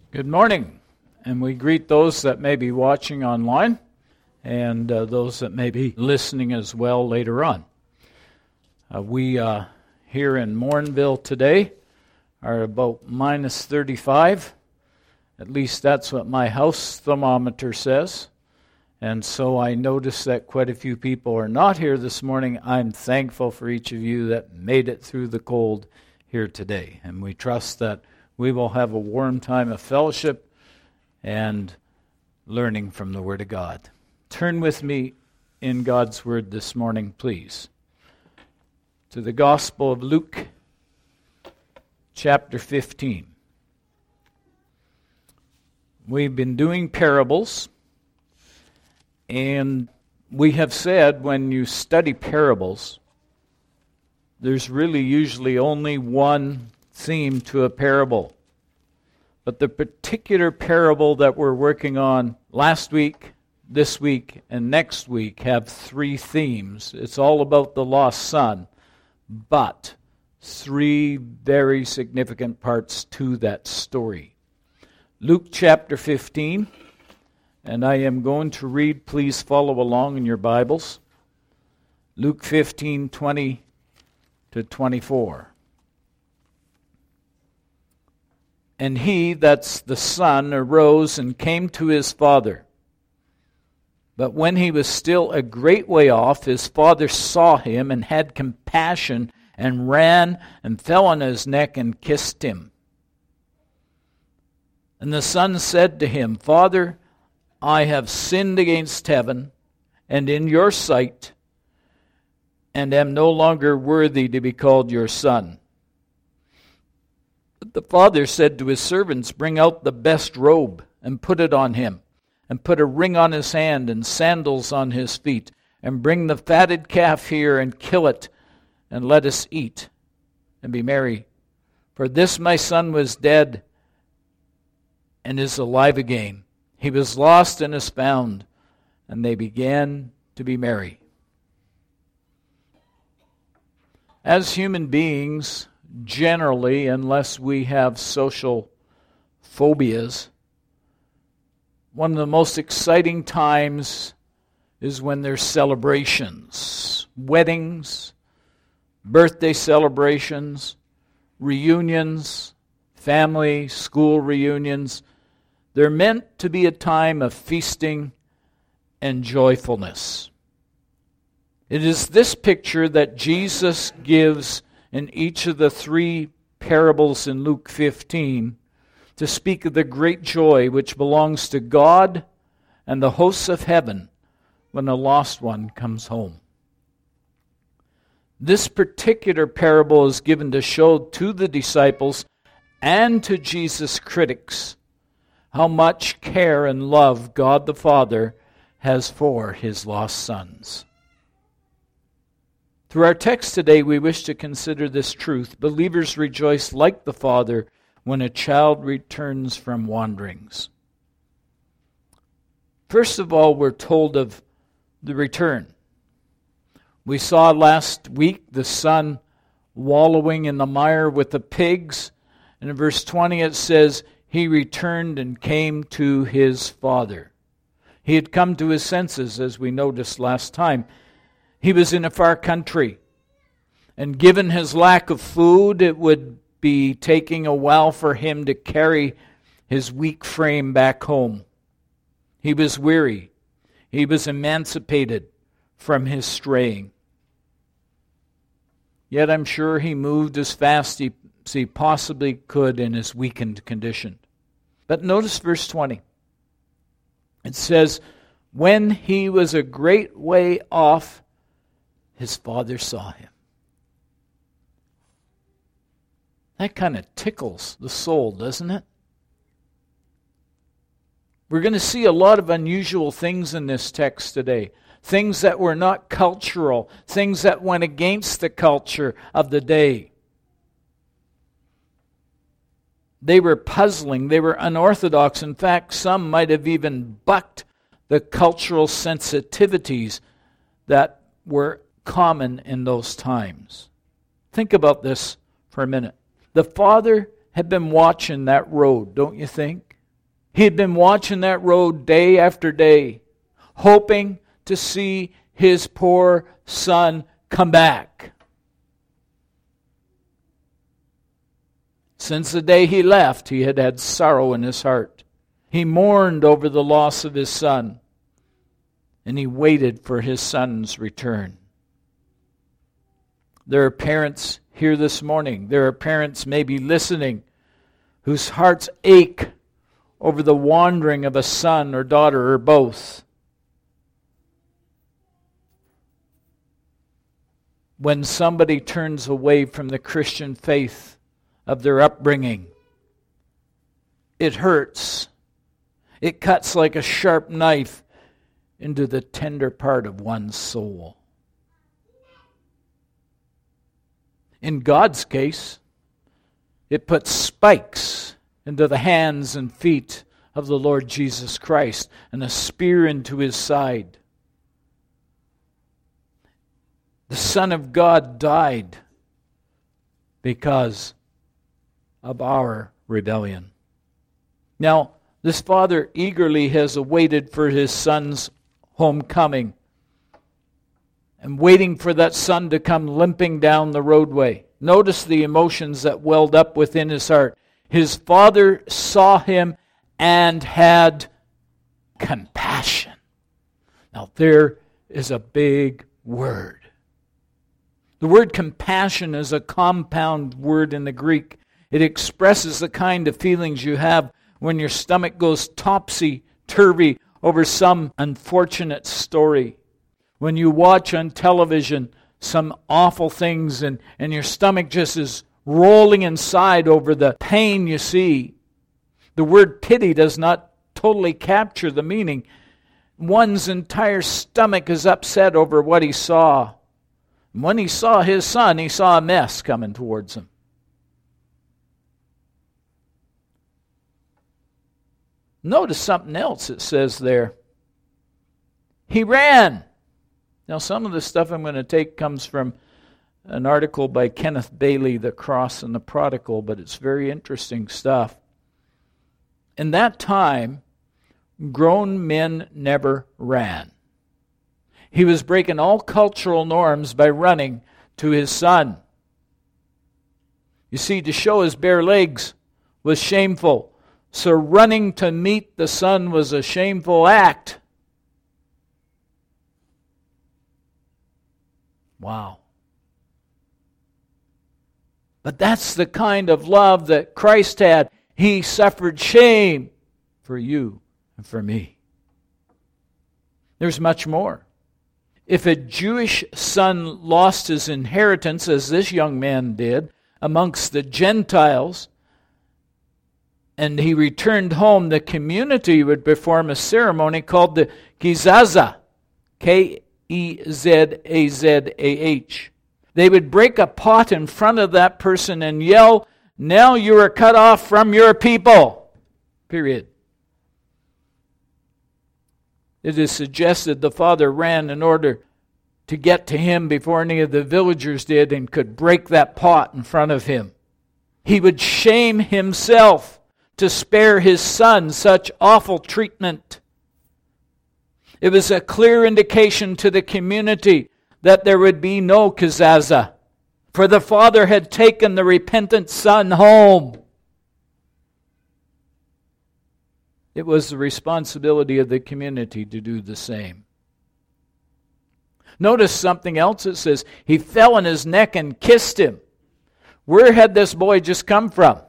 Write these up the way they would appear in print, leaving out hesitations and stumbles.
Good morning, and we greet those that may be watching online and those that may be listening as well later on. We here in Morinville today are about minus 35. At least that's what my house thermometer says. And so I notice that quite a few people are not here this morning. I'm thankful for each of you that made it through the cold here today. And we trust that we will have a warm time of fellowship and learning from the Word of God. Turn with me in God's Word this morning, please, to the Gospel of Luke, chapter 15. We've been doing parables, and we have said when you study parables, there's really usually only one theme to a parable. But the particular parable that we're working on last week, this week, and next week have three themes. It's all about the lost son, but three very significant parts to that story. Luke chapter 15, and I am going to read, please follow along in your Bibles. Luke 15, 20 to 24. And he, that's the son, arose and came to his father. But when he was still a great way off, his father saw him and had compassion and ran and fell on his neck and kissed him. And the son said to him, Father, I have sinned against heaven and in your sight, and am no longer worthy to be called your son. But the father said to his servants, Bring out the best robe and put it on him, and put a ring on his hand and sandals on his feet, and bring the fatted calf here and kill it, and let us eat and be merry. For this my son was dead and is alive again. He was lost and is found. And they began to be merry. As human beings, generally, unless we have social phobias, one of the most exciting times is when there's celebrations, weddings, birthday celebrations, reunions, family, school reunions. They're meant to be a time of feasting and joyfulness. It is this picture that Jesus gives in each of the three parables in Luke 15 to speak of the great joy which belongs to God and the hosts of heaven when a lost one comes home. This particular parable is given to show to the disciples and to Jesus' critics how much care and love God the Father has for his lost sons. Through our text today, we wish to consider this truth. Believers rejoice like the Father when a child returns from wanderings. First of all, we're told of the return. We saw last week the son wallowing in the mire with the pigs. And in verse 20 it says, he returned and came to his father. He had come to his senses, as we noticed last time. He was in a far country, and given his lack of food, it would be taking a while for him to carry his weak frame back home. He was weary. He was emancipated from his straying. Yet I'm sure he moved as fast as he possibly could in his weakened condition. But notice verse 20. It says, when he was a great way off, his father saw him. That kind of tickles the soul, doesn't it? We're going to see a lot of unusual things in this text today. Things that were not cultural. Things that went against the culture of the day. They were puzzling. They were unorthodox. In fact, some might have even bucked the cultural sensitivities that were common in those times. Think about this for a minute. The father had been watching that road, don't you think? He had been watching that road day after day, hoping to see his poor son come back. Since the day he left, he had had sorrow in his heart. He mourned over the loss of his son, and he waited for his son's return. There are parents here this morning, there are parents maybe listening, whose hearts ache over the wandering of a son or daughter or both. When somebody turns away from the Christian faith of their upbringing, it hurts. It cuts like a sharp knife into the tender part of one's soul. In God's case, it puts spikes into the hands and feet of the Lord Jesus Christ and a spear into his side. The Son of God died because of our rebellion. Now, this father eagerly has awaited for his son's homecoming and waiting for that son to come limping down the roadway. Notice the emotions that welled up within his heart. His father saw him and had compassion. Now, there is a big word. The word compassion is a compound word in the Greek. It expresses the kind of feelings you have when your stomach goes topsy-turvy over some unfortunate story. When you watch on television some awful things and your stomach just is rolling inside over the pain you see. The word pity does not totally capture the meaning. One's entire stomach is upset over what he saw. And when he saw his son, he saw a mess coming towards him. Notice something else it says there. He ran. Now, some of the stuff I'm going to take comes from an article by Kenneth Bailey, The Cross and the Prodigal, but it's very interesting stuff. In that time, grown men never ran. He was breaking all cultural norms by running to his son. You see, to show his bare legs was shameful. So running to meet the son was a shameful act. Wow. But that's the kind of love that Christ had. He suffered shame for you and for me. There's much more. If a Jewish son lost his inheritance, as this young man did, amongst the Gentiles, and he returned home, the community would perform a ceremony called the Kezazah, K-E-Z-A-Z-A-H. They would break a pot in front of that person and yell, "Now you are cut off from your people." Period. It is suggested the father ran in order to get to him before any of the villagers did and could break that pot in front of him. He would shame himself to spare his son such awful treatment. It was a clear indication to the community that there would be no Kezazah, for the father had taken the repentant son home. It was the responsibility of the community to do the same. Notice something else. It says, he fell on his neck and kissed him. Where had this boy just come from?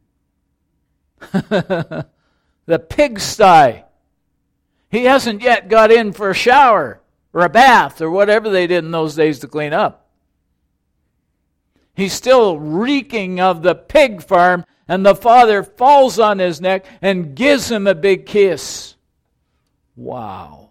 The pigsty. He hasn't yet got in for a shower or a bath or whatever they did in those days to clean up. He's still reeking of the pig farm, and the father falls on his neck and gives him a big kiss. Wow.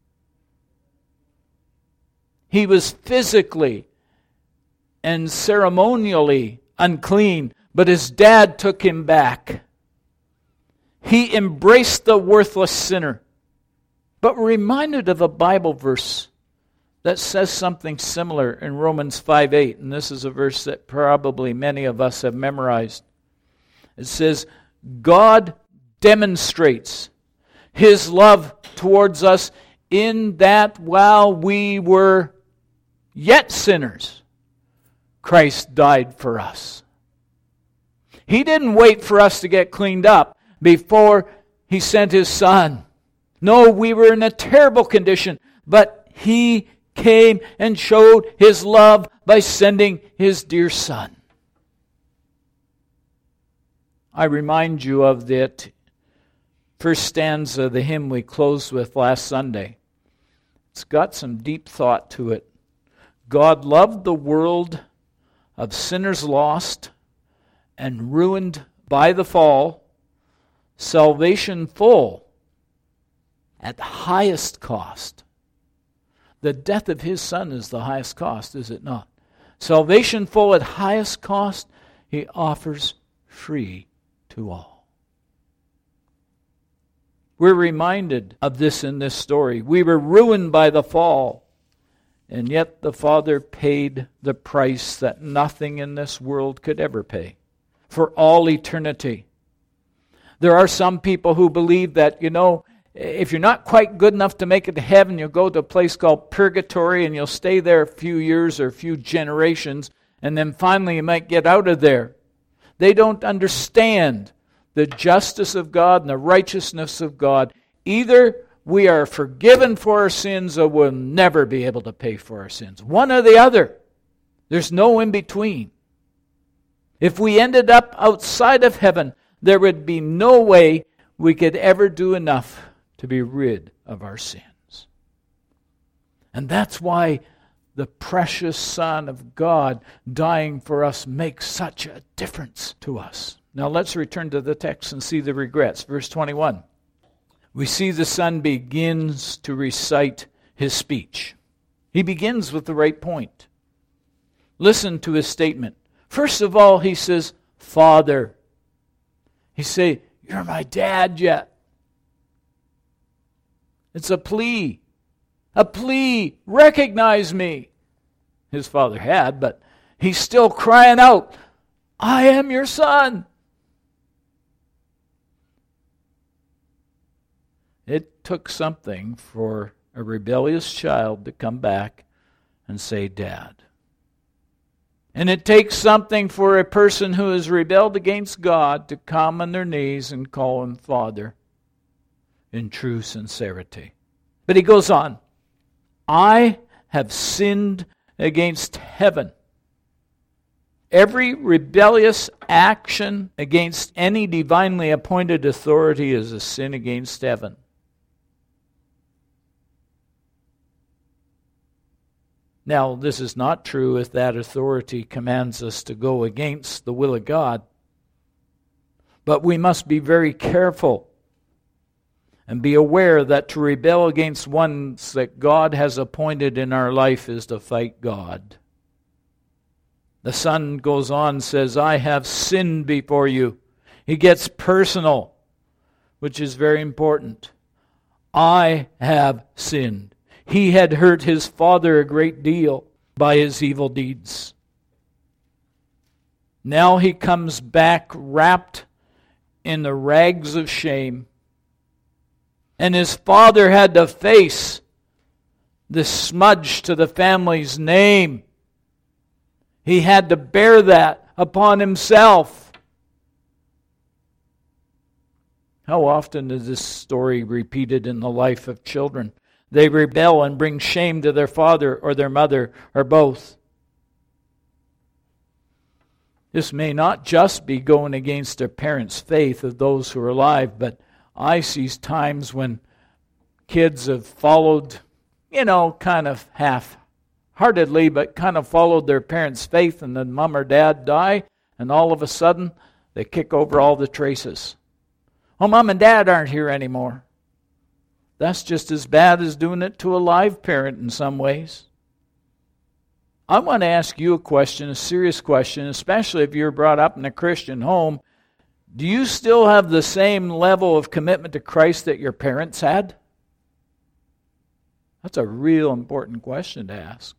He was physically and ceremonially unclean, but his dad took him back. He embraced the worthless sinner. But we're reminded of a Bible verse that says something similar in Romans 5:8, and this is a verse that probably many of us have memorized. It says, God demonstrates His love towards us in that while we were yet sinners, Christ died for us. He didn't wait for us to get cleaned up before He sent His Son. No, we were in a terrible condition, but He came and showed His love by sending His dear Son. I remind you of that first stanza of the hymn we closed with last Sunday. It's got some deep thought to it. God loved the world of sinners lost and ruined by the fall, salvation full at the highest cost. The death of His Son is the highest cost, is it not? Salvation full at highest cost, He offers free to all. We're reminded of this in this story. We were ruined by the fall, and yet the Father paid the price that nothing in this world could ever pay for all eternity. There are some people who believe that, if you're not quite good enough to make it to heaven, you'll go to a place called purgatory and you'll stay there a few years or a few generations, and then finally you might get out of there. They don't understand the justice of God and the righteousness of God. Either we are forgiven for our sins or we'll never be able to pay for our sins. One or the other. There's no in between. If we ended up outside of heaven, there would be no way we could ever do enough to be rid of our sins. And that's why the precious Son of God dying for us makes such a difference to us. Now let's return to the text and see the regrets. Verse 21. We see the Son begins to recite His speech. He begins with the right point. Listen to His statement. First of all, He says, Father. He says, you're my dad yet. It's a plea. A plea. Recognize me. His father had, but he's still crying out, I am your son. It took something for a rebellious child to come back and say, Dad. And it takes something for a person who has rebelled against God to come on their knees and call Him Father in true sincerity. But he goes on, I have sinned against heaven. Every rebellious action against any divinely appointed authority is a sin against heaven. Now, this is not true if that authority commands us to go against the will of God. But we must be very careful and be aware that to rebel against ones that God has appointed in our life is to fight God. The Son goes on and says, I have sinned before you. He gets personal, which is very important. I have sinned. He had hurt his Father a great deal by his evil deeds. Now he comes back wrapped in the rags of shame. And his father had to face the smudge to the family's name. He had to bear that upon himself. How often is this story repeated in the life of children? They rebel and bring shame to their father or their mother or both. This may not just be going against their parents' faith of those who are alive, but I see times when kids have followed, kind of half-heartedly, but kind of followed their parents' faith, and then mom or dad die, and all of a sudden they kick over all the traces. Oh, mom and dad aren't here anymore. That's just as bad as doing it to a live parent in some ways. I want to ask you a question, a serious question, especially if you're brought up in a Christian home. Do you still have the same level of commitment to Christ that your parents had? That's a real important question to ask.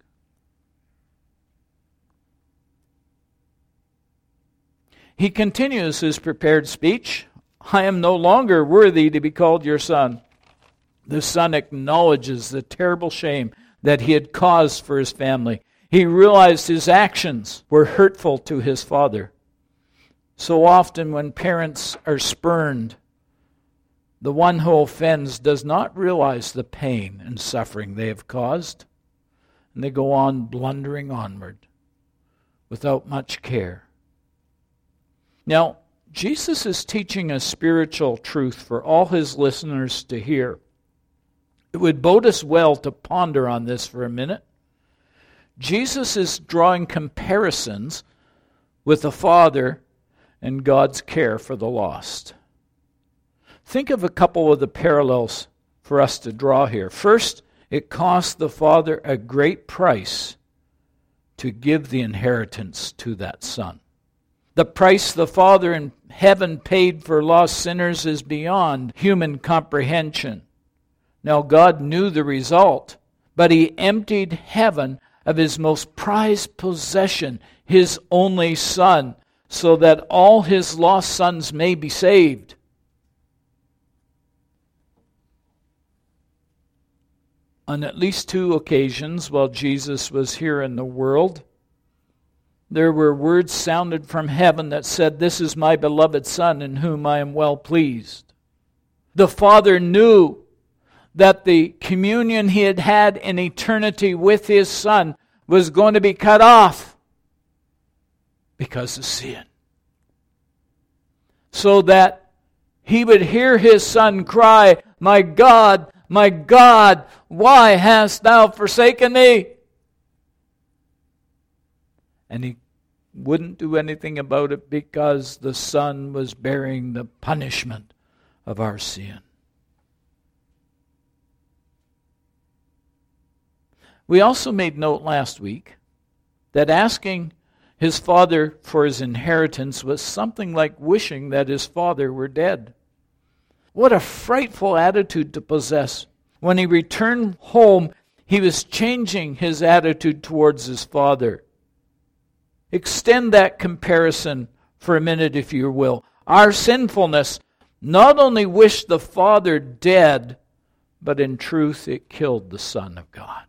He continues his prepared speech. I am no longer worthy to be called your son. The son acknowledges the terrible shame that he had caused for his family. He realized his actions were hurtful to his father. So often when parents are spurned, the one who offends does not realize the pain and suffering they have caused, and they go on blundering onward without much care. Now, Jesus is teaching a spiritual truth for all his listeners to hear. It would bode us well to ponder on this for a minute. Jesus is drawing comparisons with the Father and God's care for the lost. Think of a couple of the parallels for us to draw here. First, it cost the Father a great price to give the inheritance to that Son. The price the Father in heaven paid for lost sinners is beyond human comprehension. Now, God knew the result, but he emptied heaven of his most prized possession, his only Son, so that all his lost sons may be saved. On at least 2 occasions while Jesus was here in the world, there were words sounded from heaven that said, "This is my beloved Son in whom I am well pleased." The Father knew that the communion he had had in eternity with his Son was going to be cut off because of sin. So that he would hear his Son cry, my God, why hast thou forsaken me?" And he wouldn't do anything about it because the Son was bearing the punishment of our sin. We also made note last week that asking his father for his inheritance was something like wishing that his father were dead. What a frightful attitude to possess. When he returned home, he was changing his attitude towards his father. Extend that comparison for a minute, if you will. Our sinfulness not only wished the Father dead, but in truth it killed the Son of God.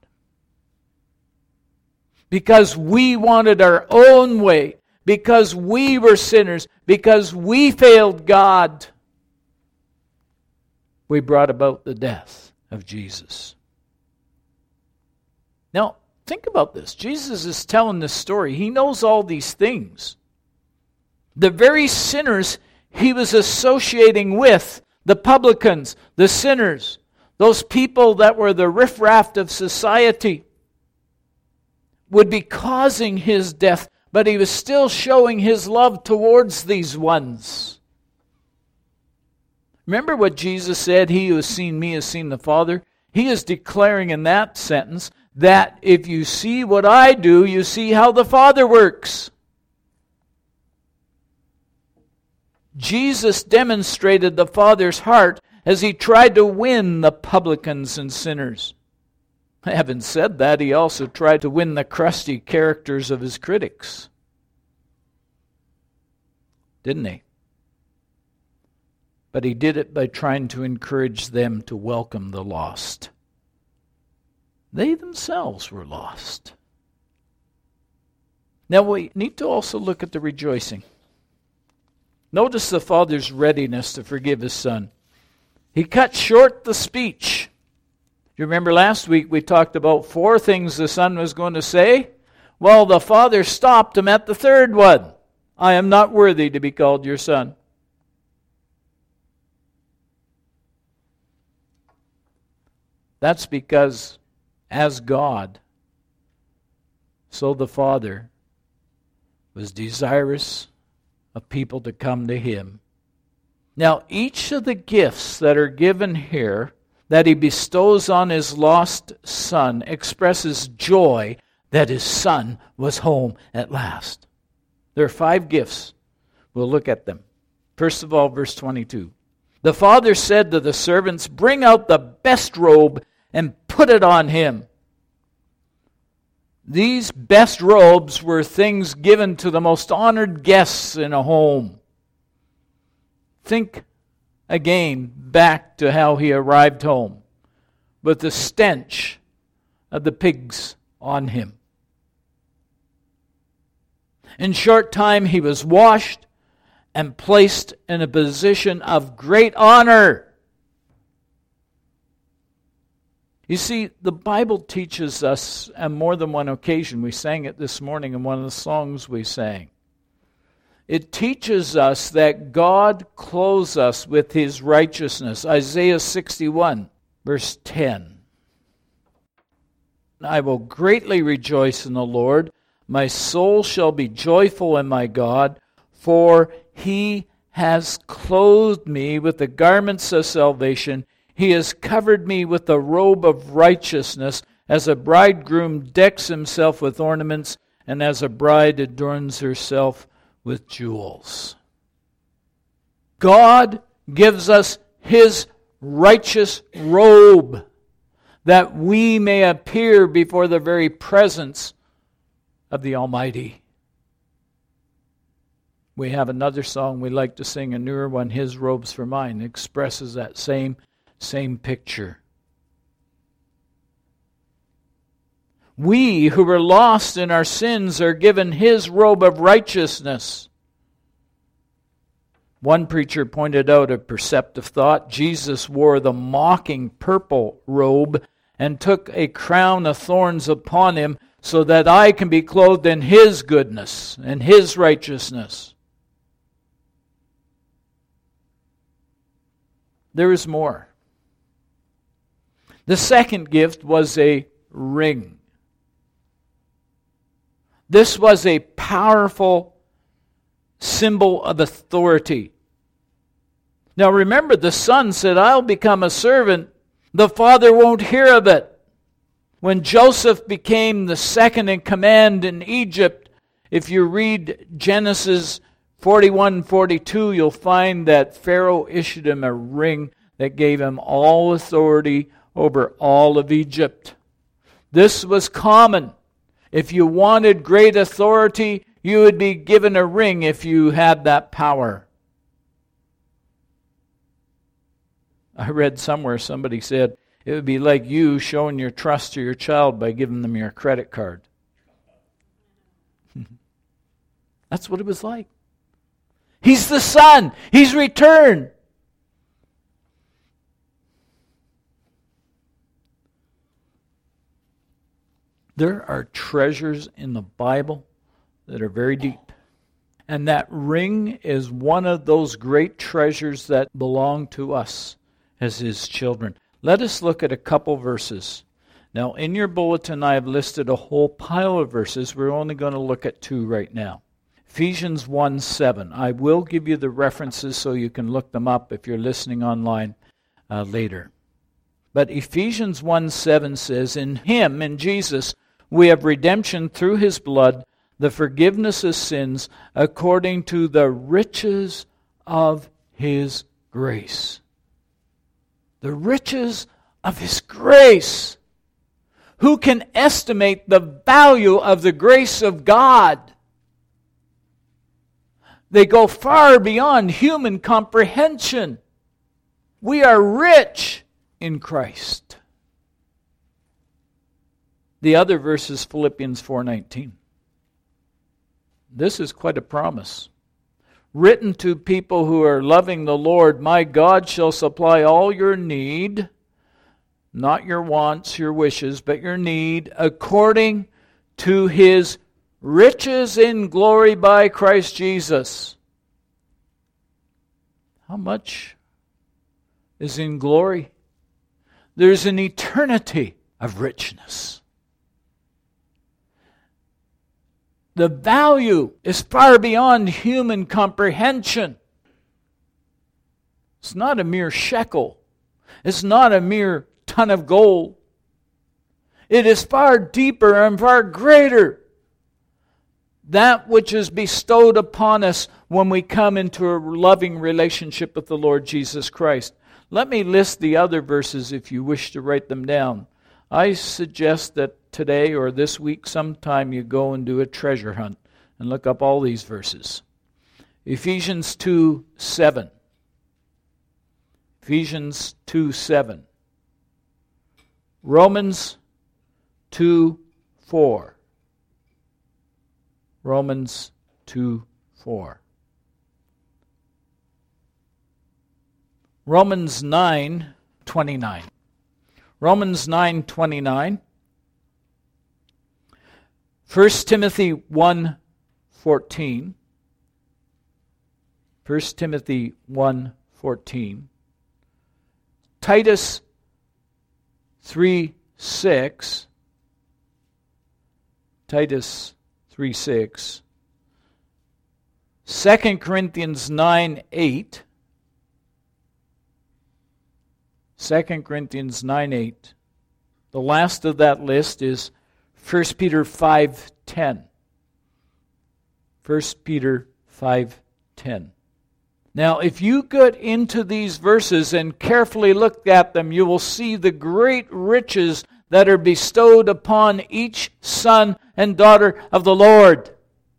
Because we wanted our own way, because we were sinners, because we failed God, we brought about the death of Jesus. Now, think about this. Jesus is telling this story. He knows all these things. The very sinners he was associating with, the publicans, the sinners, those people that were the riffraff of society, would be causing his death, but he was still showing his love towards these ones. Remember what Jesus said, "He who has seen me has seen the Father"? He is declaring in that sentence that if you see what I do, you see how the Father works. Jesus demonstrated the Father's heart as he tried to win the publicans and sinners. Having said that, he also tried to win the crusty characters of his critics. Didn't he? But he did it by trying to encourage them to welcome the lost. They themselves were lost. Now we need to also look at the rejoicing. Notice the Father's readiness to forgive his Son. He cut short the speech. You remember last week we talked about 4 things the Son was going to say? Well, the Father stopped him at the 3rd one. I am not worthy to be called your Son. That's because as God, so the Father was desirous of people to come to him. Now, each of the gifts that are given here that he bestows on his lost son expresses joy that his son was home at last. There are 5 gifts. We'll look at them. First of all, verse 22. The Father said to the servants, "Bring out the best robe and put it on him." These best robes were things given to the most honored guests in a home. Think again back to how he arrived home, with the stench of the pigs on him. In short time he was washed and placed in a position of great honor. You see, the Bible teaches us on more than one occasion. We sang it this morning in one of the songs we sang. It teaches us that God clothes us with His righteousness. Isaiah 61, verse 10. I will greatly rejoice in the Lord. My soul shall be joyful in my God, for He has clothed me with the garments of salvation. He has covered me with the robe of righteousness, as a bridegroom decks himself with ornaments, and as a bride adorns herself with jewels. God gives us His righteous robe, that we may appear before the very presence of the Almighty. We have another song we like to sing, a newer one, His Robes for Mine, expresses that same picture. We who were lost in our sins are given His robe of righteousness. One preacher pointed out a perceptive thought. Jesus wore the mocking purple robe and took a crown of thorns upon Him, so that I can be clothed in His goodness and His righteousness. There is more. The second gift was a ring. This was a powerful symbol of authority. Now remember, the son said, I'll become a servant. The father won't hear of it. When Joseph became the second in command in Egypt, if you read Genesis 41-42, you'll find that Pharaoh issued him a ring that gave him all authority over all of Egypt. This was common. If you wanted great authority, you would be given a ring if you had that power. I read somewhere somebody said it would be like you showing your trust to your child by giving them your credit card. That's what it was like. He's the son. He's returned. There are treasures in the Bible that are very deep. And that ring is one of those great treasures that belong to us as His children. Let us look at a couple verses. Now, in your bulletin, I have listed a whole pile of verses. We're only going to look at two right now. Ephesians 1:7. I will give you the references so you can look them up if you're listening online later. But Ephesians 1:7 says, in Him, in Jesus, we have redemption through His blood, the forgiveness of sins, according to the riches of His grace. The riches of His grace. Who can estimate the value of the grace of God? They go far beyond human comprehension. We are rich in Christ. The other verse is Philippians 4:19. This is quite a promise. Written to people who are loving the Lord, my God shall supply all your need, not your wants, your wishes, but your need, according to His riches in glory by Christ Jesus. How much is in glory? There's an eternity of richness. The value is far beyond human comprehension. It's not a mere shekel. It's not a mere ton of gold. It is far deeper and far greater. That which is bestowed upon us when we come into a loving relationship with the Lord Jesus Christ. Let me list the other verses if you wish to write them down. I suggest that today or this week sometime you go and do a treasure hunt and look up all these verses. Ephesians 2:7. Ephesians 2:7. Romans 2:4. Romans 2:4. Romans 9:29. Romans 9:29. 1 Timothy 1:14. 1 Timothy 1:14. Titus 3:6. Titus 3:6. 2 Corinthians 9:8. 2 Corinthians 9:8. The last of that list is 1 Peter 5:10. 1 Peter 5:10. Now, if you get into these verses and carefully look at them, you will see the great riches that are bestowed upon each son and daughter of the Lord.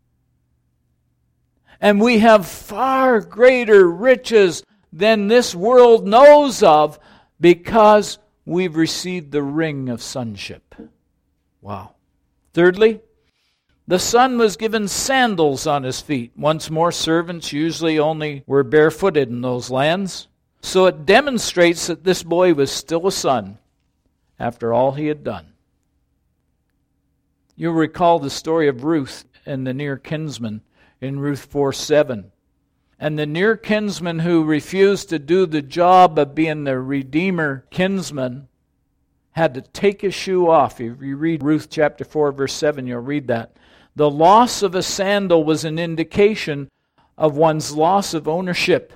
And we have far greater riches than this world knows of because we've received the ring of sonship. Wow. Thirdly, the son was given sandals on his feet. Once more, servants usually only were barefooted in those lands. So it demonstrates that this boy was still a son after all he had done. You'll recall the story of Ruth and the near kinsman in Ruth 4:7. And the near kinsman who refused to do the job of being the redeemer kinsman had to take his shoe off. If you read Ruth chapter 4, verse 7, you'll read that. The loss of a sandal was an indication of one's loss of ownership.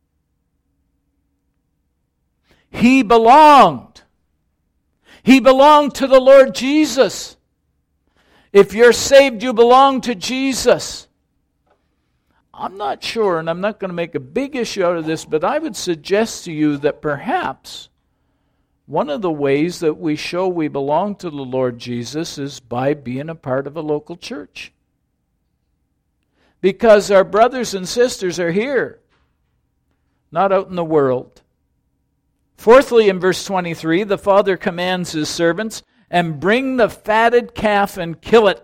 He belonged. He belonged to the Lord Jesus. If you're saved, you belong to Jesus. I'm not sure, and I'm not going to make a big issue out of this, but I would suggest to you that perhaps one of the ways that we show we belong to the Lord Jesus is by being a part of a local church. Because our brothers and sisters are here, not out in the world. Fourthly, in verse 23, the father commands his servants, and bring the fatted calf and kill it.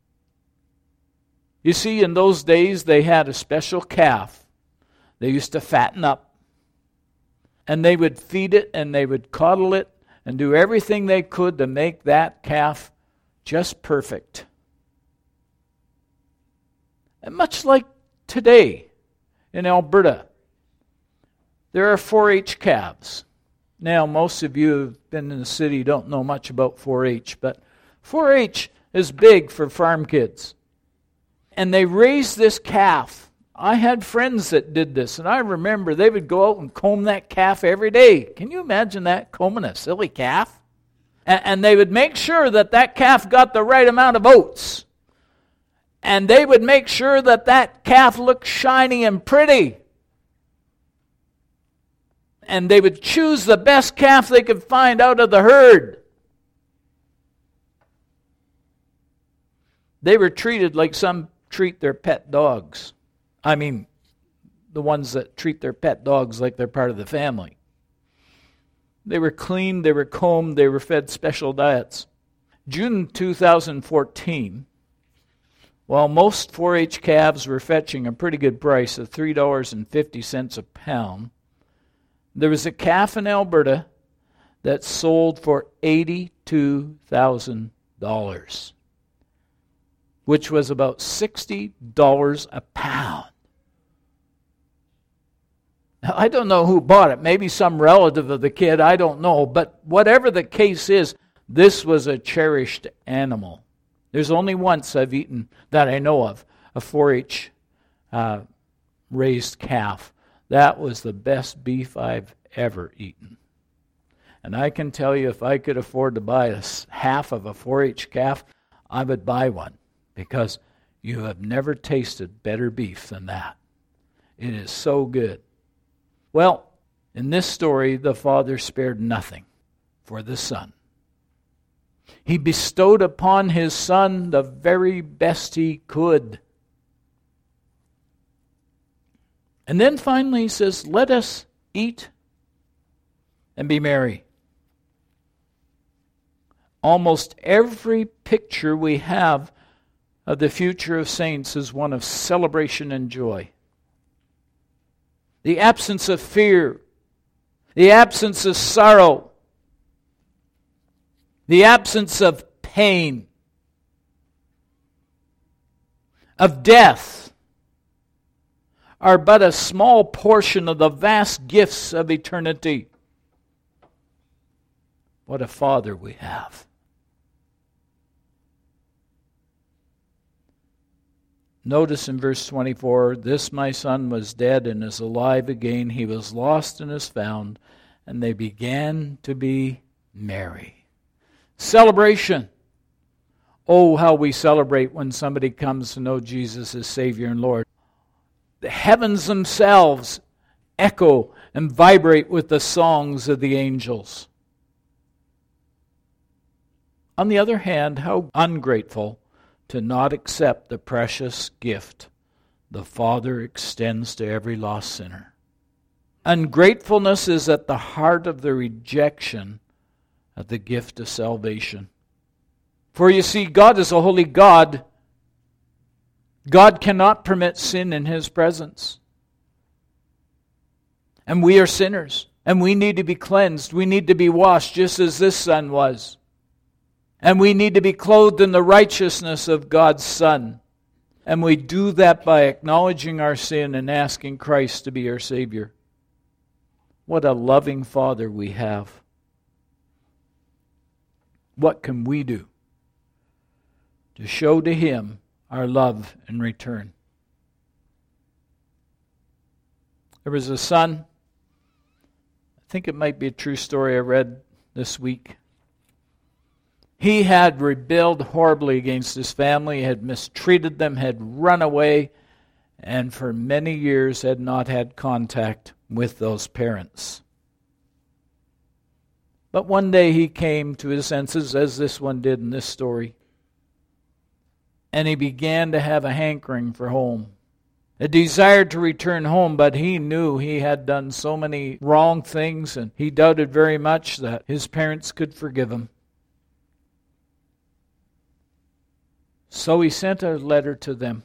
You see, in those days they had a special calf they used to fatten up. And they would feed it and they would coddle it and do everything they could to make that calf just perfect. And much like today in Alberta, there are 4-H calves. Now, most of you have been in the city, don't know much about 4-H, but 4-H is big for farm kids. And they raised this calf. I had friends that did this, and I remember they would go out and comb that calf every day. Can you imagine that, combing a silly calf? And they would make sure that that calf got the right amount of oats. And they would make sure that that calf looked shiny and pretty. And they would choose the best calf they could find out of the herd. They were treated like some treat their pet dogs. I mean, the ones that treat their pet dogs like they're part of the family. They were cleaned, they were combed, they were fed special diets. June 2014, while most 4-H calves were fetching a pretty good price of $3.50 a pound, there was a calf in Alberta that sold for $82,000, which was about $60 a pound. Now, I don't know who bought it. Maybe some relative of the kid. I don't know. But whatever the case is, this was a cherished animal. There's only once I've eaten, that I know of, a 4-H raised calf. That was the best beef I've ever eaten. And I can tell you, if I could afford to buy half of a 4-H calf, I would buy one. Because you have never tasted better beef than that. It is so good. Well, in this story, the father spared nothing for the son. He bestowed upon his son the very best he could. And then finally he says, let us eat and be merry. Almost every picture we have of the future of saints is one of celebration and joy. The absence of fear, the absence of sorrow, the absence of pain, of death, are but a small portion of the vast gifts of eternity. What a Father we have. Notice in verse 24, this my son was dead and is alive again. He was lost and is found. And they began to be merry. Celebration. Oh, how we celebrate when somebody comes to know Jesus as Savior and Lord. The heavens themselves echo and vibrate with the songs of the angels. On the other hand, how ungrateful to not accept the precious gift the Father extends to every lost sinner. Ungratefulness is at the heart of the rejection of the gift of salvation. For you see, God is a holy God. God cannot permit sin in His presence. And we are sinners, and we need to be cleansed. We need to be washed just as this son was. And we need to be clothed in the righteousness of God's Son. And we do that by acknowledging our sin and asking Christ to be our Savior. What a loving Father we have. What can we do to show to Him our love in return? There was a son, I think it might be a true story I read this week. He had rebelled horribly against his family, had mistreated them, had run away, and for many years had not had contact with those parents. But one day he came to his senses, as this one did in this story, and he began to have a hankering for home, a desire to return home, but he knew he had done so many wrong things, and he doubted very much that his parents could forgive him. So he sent a letter to them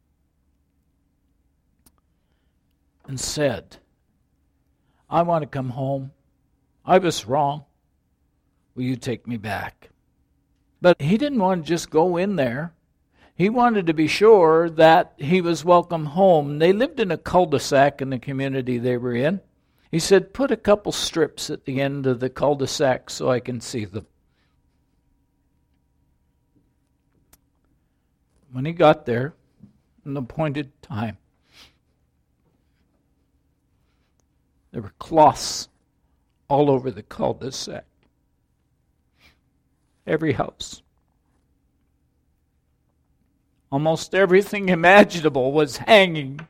and said, I want to come home. I was wrong. Will you take me back? But he didn't want to just go in there. He wanted to be sure that he was welcome home. They lived in a cul-de-sac in the community they were in. He said, put a couple strips at the end of the cul-de-sac so I can see them. When he got there, in the appointed time, there were cloths all over the cul-de-sac. Every house. Almost everything imaginable was hanging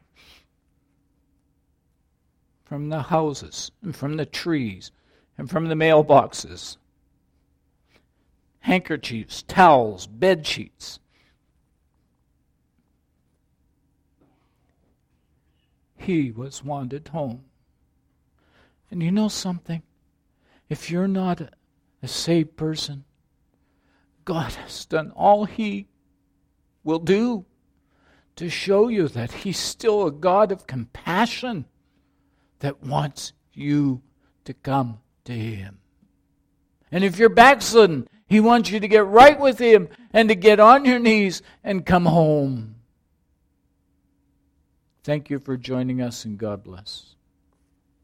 from the houses and from the trees and from the mailboxes. Handkerchiefs, towels, bed sheets. He was wanted home. And you know something? If you're not a saved person, God has done all He will do to show you that He's still a God of compassion that wants you to come to Him. And if you're backslidden, He wants you to get right with Him and to get on your knees and come home. Thank you for joining us, and God bless.